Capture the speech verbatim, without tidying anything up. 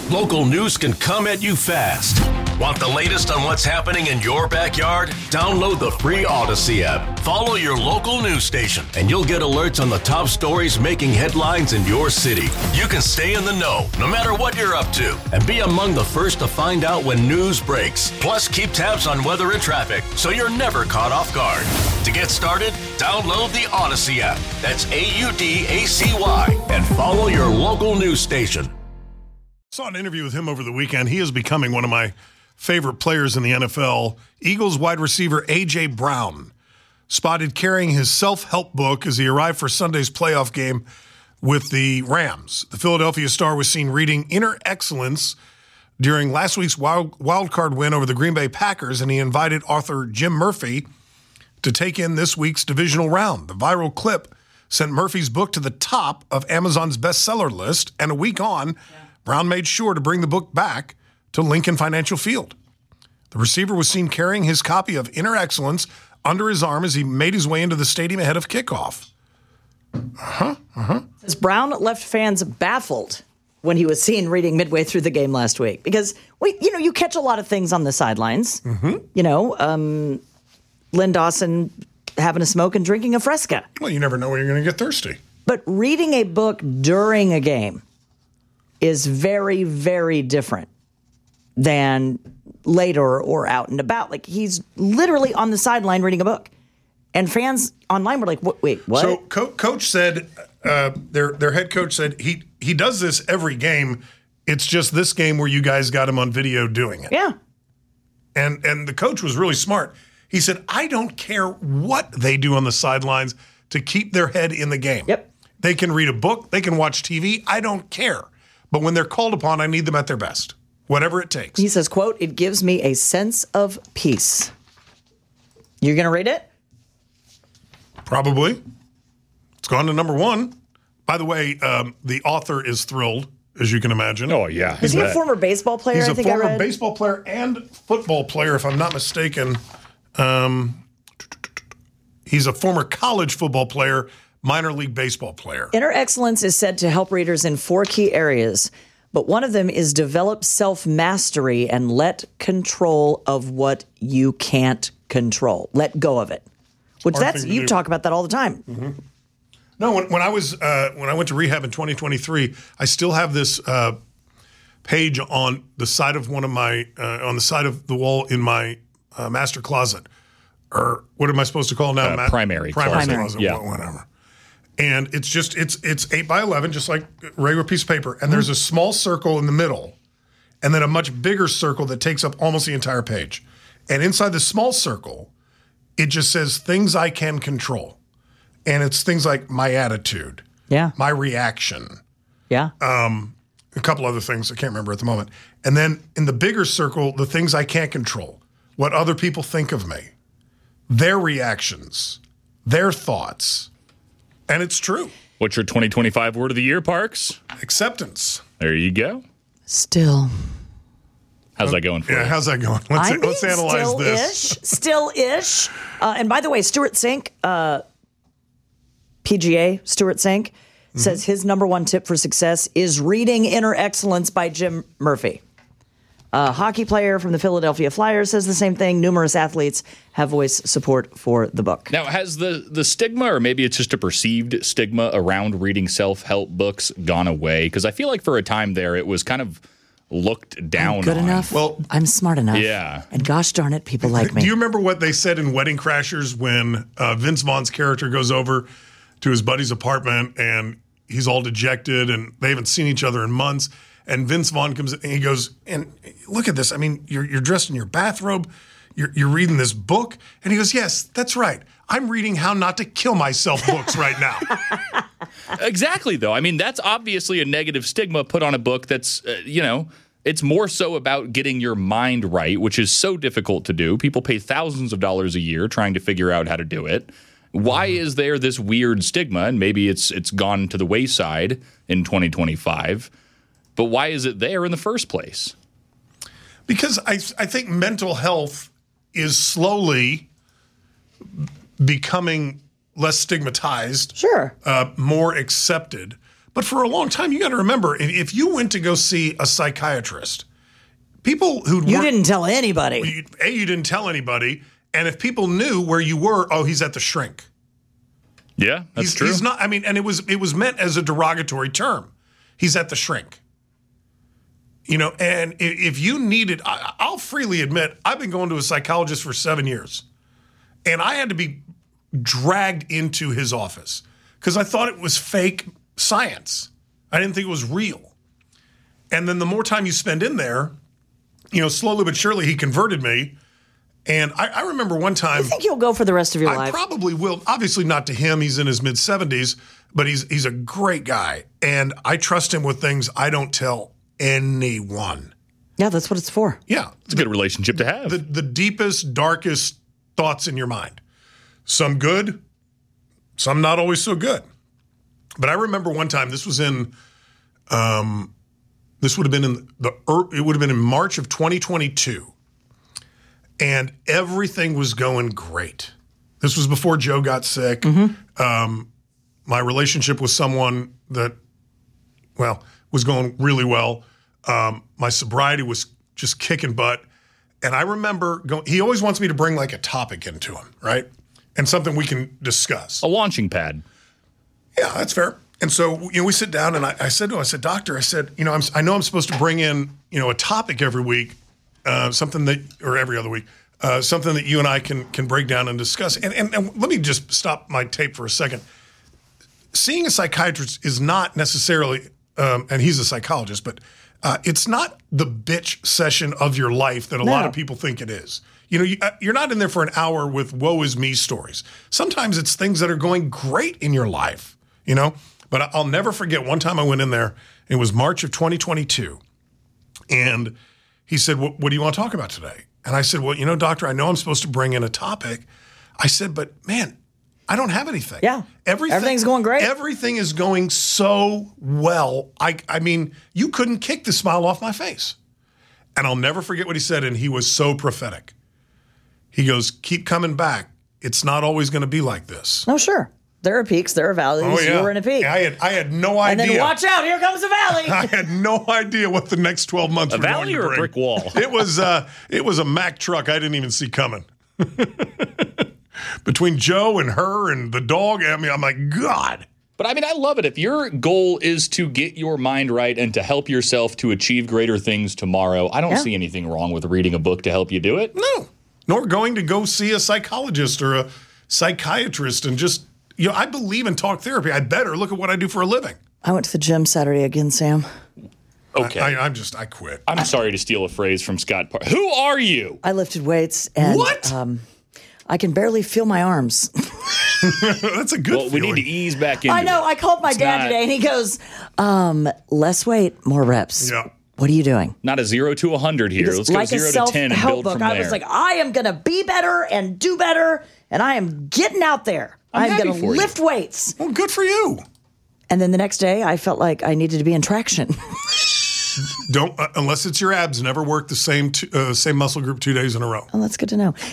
Local news can come at you fast. Want the latest on what's happening in your backyard? Download the free Odyssey app. Follow your local news station, and you'll get alerts on the top stories making headlines in your city. You can stay in the know, no matter what you're up to, and be among the first to find out when news breaks. Plus, keep tabs on weather and traffic, so you're never caught off guard. To get started, download the Odyssey app. That's A U D A C Y, and follow your local news station. Saw an interview with him over the weekend. He is becoming one of my favorite players in the N F L. Eagles wide receiver A J. Brown spotted carrying his self-help book as he arrived for Sunday's playoff game with the Rams. The Philadelphia star was seen reading Inner Excellence during last week's wild, wild card win over the Green Bay Packers, and he invited author Jim Murphy to take in this week's divisional round. The viral clip sent Murphy's book to the top of Amazon's bestseller list, and a week on, yeah. Brown made sure to bring the book back to Lincoln Financial Field. The receiver was seen carrying his copy of Inner Excellence under his arm as he made his way into the stadium ahead of kickoff. Uh-huh, uh-huh. As Brown left fans baffled when he was seen reading midway through the game last week. Because, we, you know, you catch a lot of things on the sidelines. Mm-hmm. You know, um, Lynn Dawson having a smoke and drinking a Fresca. Well, you never know when you're going to get thirsty. But reading a book during a game is very, very different than later or out and about. Like, he's literally on the sideline reading a book. And fans online were like, wait, what? So Co- coach said, uh, their their head coach said, he he does this every game. It's just this game where you guys got him on video doing it. Yeah. And and the coach was really smart. He said, I don't care what they do on the sidelines to keep their head in the game. Yep. They can read a book. They can watch T V. I don't care. But when they're called upon, I need them at their best. Whatever it takes. He says, quote, it gives me a sense of peace. You're going to read it? Probably. It's gone to number one. By the way, um, the author is thrilled, as you can imagine. Oh, yeah. Is he a former baseball player? He's I a think I former read? baseball player and football player, if I'm not mistaken. Um, he's a former college football player, minor league baseball player. Inner Excellence is said to help readers in four key areas, but one of them is develop self-mastery and let control of what you can't control. Let go of it. Which Hard that's thing to you do. talk about that all the time. Mm-hmm. No, when, when I was uh, when I went to rehab in twenty twenty-three, I still have this uh, page on the side of one of my uh, on the side of the wall in my uh, master closet, or what am I supposed to call it now? Uh, Ma- primary, primary closet. closet, Yeah. whatever. And it's just it's it's eight by eleven, just like a regular piece of paper, and mm-hmm. there's a small circle in the middle, and then a much bigger circle that takes up almost the entire page. And inside the small circle, it just says things I can control. And it's things like my attitude, Yeah. my reaction, Yeah. um, a couple other things I can't remember at the moment. And then in the bigger circle, the things I can't control, what other people think of me, their reactions, their thoughts. And it's true. What's your twenty twenty-five word of the year, Parks? Acceptance. There you go. Still. How's that going for Yeah, you? how's that going? Let's, I mean, let's analyze still-ish, this. Still-ish. Uh, and by the way, Stuart Sink, uh, P G A, Stuart Sink, mm-hmm. says his number one tip for success is reading Inner Excellence by Jim Murphy. A hockey player from the Philadelphia Flyers says the same thing. Numerous athletes have voiced support for the book. Now, has the, the stigma, or maybe it's just a perceived stigma around reading self-help books gone away? Because I feel like for a time there, it was kind of looked down I'm good on. enough. Well, I'm smart enough. Yeah. And gosh darn it, people like me. Do you remember what they said in Wedding Crashers when uh, Vince Vaughn's character goes over to his buddy's apartment and he's all dejected and they haven't seen each other in months? And Vince Vaughn comes in and he goes, and look at this. I mean, you're you're dressed in your bathrobe. You're, you're reading this book. And he goes, yes, that's right. I'm reading How Not to Kill Myself books right now. Exactly, though. I mean, that's obviously a negative stigma put on a book that's, uh, you know, it's more so about getting your mind right, which is so difficult to do. People pay thousands of dollars a year trying to figure out how to do it. Why is there this weird stigma? And maybe it's it's gone to the wayside in twenty twenty-five. But why is it there in the first place? Because I I think mental health is slowly becoming less stigmatized, Sure. uh, more accepted. But for a long time, you got to remember, if, if you went to go see a psychiatrist, people who You didn't tell anybody. You, a, you didn't tell anybody. And if people knew where you were, oh, he's at the shrink. Yeah, that's he's, true. He's not, I mean, and it was it was meant as a derogatory term. He's at the shrink. You know, and if, if you needed, I, I'll freely admit, I've been going to a psychologist for seven years. And I had to be dragged into his office because I thought it was fake science. I didn't think it was real. And then the more time you spend in there, you know, slowly but surely he converted me. And I, I remember one time. I think you'll go for the rest of your I life. I probably will. Obviously not to him. He's in his mid seventies, but he's he's a great guy. And I trust him with things I don't tell anyone. Yeah, that's what it's for. Yeah. It's a good relationship to have. The, the deepest, darkest thoughts in your mind. Some good, some not always so good. But I remember one time, this was in, um, this would have been in the, it would have been in March of twenty twenty-two. And everything was going great. This was before Joe got sick. Mm-hmm. Um, my relationship with someone that, well, was going really well. Um, my sobriety was just kicking butt. And I remember going, he always wants me to bring like a topic into him, right? And something we can discuss. A launching pad. Yeah, that's fair. And so, you know, we sit down and I, I said to him, I said, doctor, I said, you know, I'm, I know I'm supposed to bring in, you know, a topic every week, uh, something that, or every other week, uh, something that you and I can can break down and discuss. And, and, and let me just stop my tape for a second. Seeing a psychiatrist is not necessarily, um, and he's a psychologist, but uh, it's not the bitch session of your life that a No. lot of people think it is. You know, you, uh, you're not in there for an hour with woe is me stories. Sometimes it's things that are going great in your life, you know? But I'll never forget one time I went in there, it was March of twenty twenty-two, and he said, what, what do you want to talk about today? And I said, well, you know, doctor, I know I'm supposed to bring in a topic. I said, but man, I don't have anything. Yeah. Everything, Everything's going great. Everything is going so well. I, I mean, you couldn't kick the smile off my face. And I'll never forget what he said, and he was so prophetic. He goes, keep coming back. It's not always going to be like this. No, sure. There are peaks, there are valleys. Oh, yeah. You were in a peak. I had I had no idea. And then watch out, here comes a valley. I had no idea what the next twelve months A were valley going to or a bring. brick wall? It was uh, it was a Mack truck I didn't even see coming. Between Joe and her and the dog, I mean, I'm like, God. But I mean, I love it. If your goal is to get your mind right and to help yourself to achieve greater things tomorrow, I don't Yeah. see anything wrong with reading a book to help you do it. No. Nor going to go see a psychologist or a psychiatrist and just, you know, I believe in talk therapy. I better look at what I do for a living. I went to the gym Saturday again, Sam. Okay. I, I, I'm just, I quit. I'm sorry to steal a phrase from Scott Park. Who are you? I lifted weights and What? Um, I can barely feel my arms. That's a good Well, we feeling. need to ease back into I know. it. I called my It's dad not- today and he goes, um, less weight, more reps. Yeah. What are you doing? Not a zero to a hundred here. Let's go like a zero to ten and self-help build book. from I there. was like, I am going to be better and do better, and I am getting out there. I'm I'm happy going to for you. lift weights. Well, good for you. And then the next day, I felt like I needed to be in traction. Don't, uh, unless it's your abs, never work the same, t- uh, same muscle group two days in a row. Well, that's good to know.